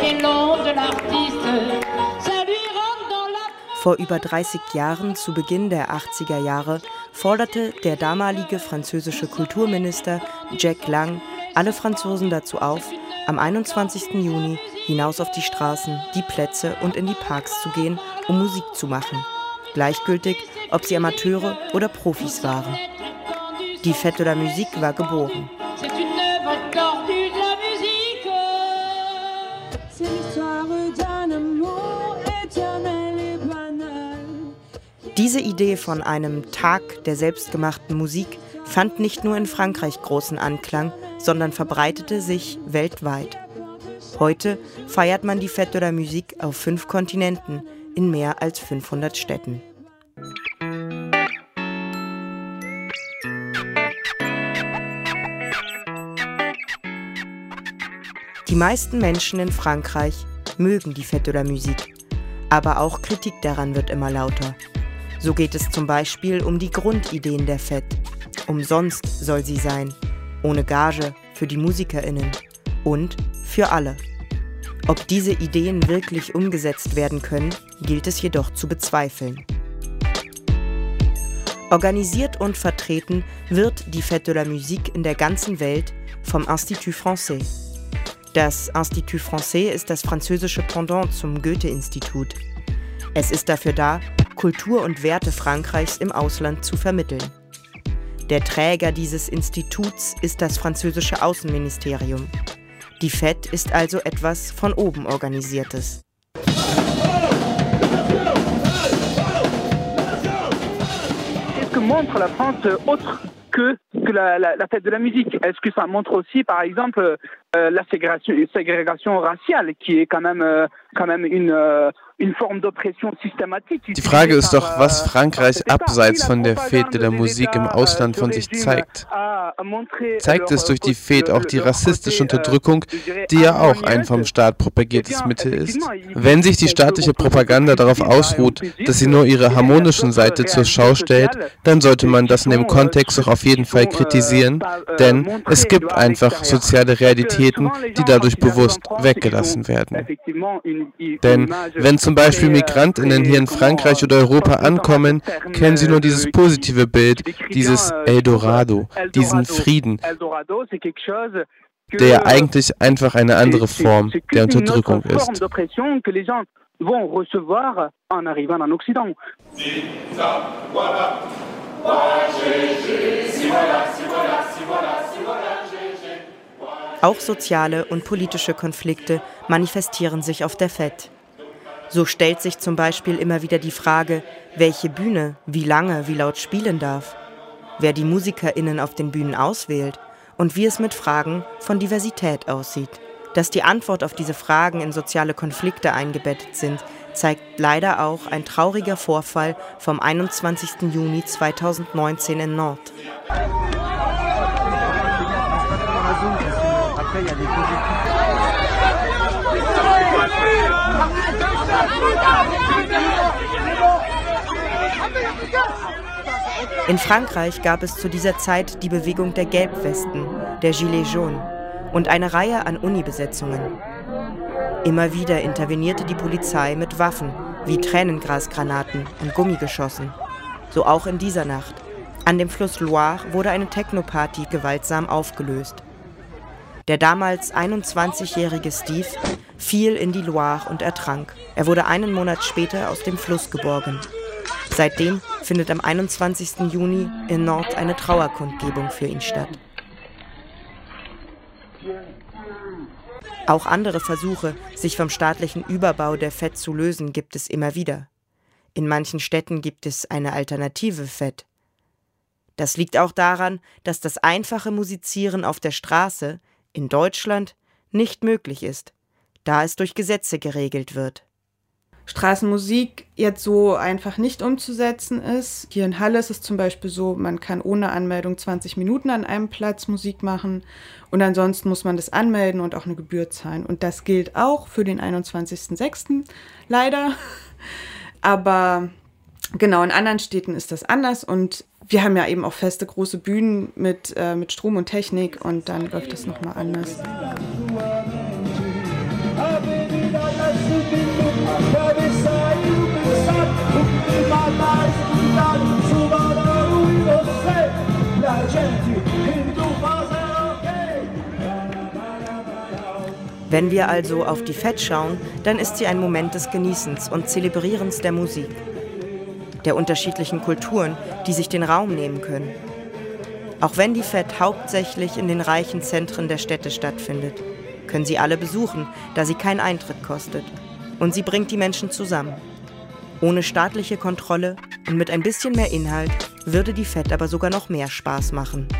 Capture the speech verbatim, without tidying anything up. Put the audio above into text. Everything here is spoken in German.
Vor über dreißig Jahren, zu Beginn der achtziger Jahre, forderte der damalige französische Kulturminister Jack Lang alle Franzosen dazu auf, am einundzwanzigsten Juni hinaus auf die Straßen, die Plätze und in die Parks zu gehen, um Musik zu machen. Gleichgültig, ob sie Amateure oder Profis waren. Die Fête de la Musique war geboren. Diese Idee von einem Tag der selbstgemachten Musik fand nicht nur in Frankreich großen Anklang, sondern verbreitete sich weltweit. Heute feiert man die Fête de la Musique auf fünf Kontinenten, in mehr als fünfhundert Städten. Die meisten Menschen in Frankreich mögen die Fête de la Musique, aber auch Kritik daran wird immer lauter. So geht es zum Beispiel um die Grundideen der Fête. Umsonst soll sie sein, ohne Gage für die MusikerInnen und für alle. Ob diese Ideen wirklich umgesetzt werden können, gilt es jedoch zu bezweifeln. Organisiert und vertreten wird die Fête de la Musique in der ganzen Welt vom Institut Français. Das Institut Français ist das französische Pendant zum Goethe-Institut. Es ist dafür da, Kultur und Werte Frankreichs im Ausland zu vermitteln. Der Träger dieses Instituts ist das französische Außenministerium. Die Fête ist also etwas von oben Organisiertes. Qu'est-ce que montre la France autre que, que la, la, la fête de la musique? Est-ce que ça montre aussi, par exemple, euh, la ségrégation, ségrégation raciale, qui est quand même, euh, quand même une, euh, une forme d'oppression systématique? Die Frage ist doch, was Frankreich abseits von der Fête de la Musique im Ausland von sich zeigt. Zeigt es durch die Fête auch die rassistische Unterdrückung, die ja auch ein vom Staat propagiertes Mittel ist? Wenn sich die staatliche Propaganda darauf ausruht, dass sie nur ihre harmonischen Seite zur Schau stellt, dann sollte man das in dem Kontext auch auf jeden Fall kritisieren, denn es gibt einfach soziale Realitäten, die dadurch bewusst weggelassen werden. Denn wenn zum Beispiel MigrantInnen hier in Frankreich oder Europa ankommen, kennen sie nur dieses positive Bild, dieses Eldorado, diesen Frieden, der eigentlich einfach eine andere Form der Unterdrückung ist. Auch soziale und politische Konflikte manifestieren sich auf der Fête. So stellt sich zum Beispiel immer wieder die Frage, welche Bühne, wie lange, wie laut spielen darf, wer die MusikerInnen auf den Bühnen auswählt und wie es mit Fragen von Diversität aussieht. Dass die Antwort auf diese Fragen in soziale Konflikte eingebettet sind, zeigt leider auch ein trauriger Vorfall vom einundzwanzigsten Juni zweitausendneunzehn in Nantes. In Frankreich gab es zu dieser Zeit die Bewegung der Gelbwesten, der Gilets jaunes und eine Reihe an Unibesetzungen. Immer wieder intervenierte die Polizei mit Waffen wie Tränengasgranaten und Gummigeschossen. So auch in dieser Nacht. An dem Fluss Loire wurde eine Techno-Party gewaltsam aufgelöst. Der damals einundzwanzigjährige Steve fiel in die Loire und ertrank. Er wurde einen Monat später aus dem Fluss geborgen. Seitdem findet am einundzwanzigsten Juni in Nantes eine Trauerkundgebung für ihn statt. Auch andere Versuche, sich vom staatlichen Überbau der Fête zu lösen, gibt es immer wieder. In manchen Städten gibt es eine alternative Fête. Das liegt auch daran, dass das einfache Musizieren auf der Straße in Deutschland nicht möglich ist, da es durch Gesetze geregelt wird. Straßenmusik jetzt so einfach nicht umzusetzen ist. Hier in Halle ist es zum Beispiel so, man kann ohne Anmeldung zwanzig Minuten an einem Platz Musik machen und ansonsten muss man das anmelden und auch eine Gebühr zahlen. Und das gilt auch für den einundzwanzigsten sechsten leider. Aber genau, in anderen Städten ist das anders und wir haben ja eben auch feste große Bühnen mit, äh, mit Strom und Technik und dann läuft das nochmal anders. Wenn wir also auf die Fête schauen, dann ist sie ein Moment des Genießens und Zelebrierens der Musik, der unterschiedlichen Kulturen, die sich den Raum nehmen können. Auch wenn die Fête hauptsächlich in den reichen Zentren der Städte stattfindet, können sie alle besuchen, da sie keinen Eintritt kostet. Und sie bringt die Menschen zusammen. Ohne staatliche Kontrolle und mit ein bisschen mehr Inhalt würde die Fête aber sogar noch mehr Spaß machen.